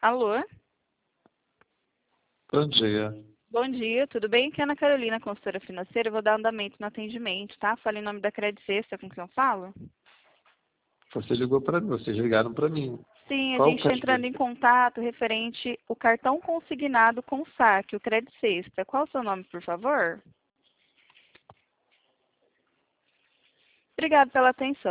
Alô? Bom dia. Bom dia, tudo bem? Aqui é a Ana Carolina, consultora financeira. Eu vou dar andamento no atendimento, tá? Fala em nome da Credit Sexta, com quem eu falo? Você ligou para mim, vocês ligaram para mim. Sim, a Qual o gente está pedido? entrando em contato referente o cartão consignado com saque, o Credit Sexta. Qual o seu nome, por favor? Obrigada pela atenção.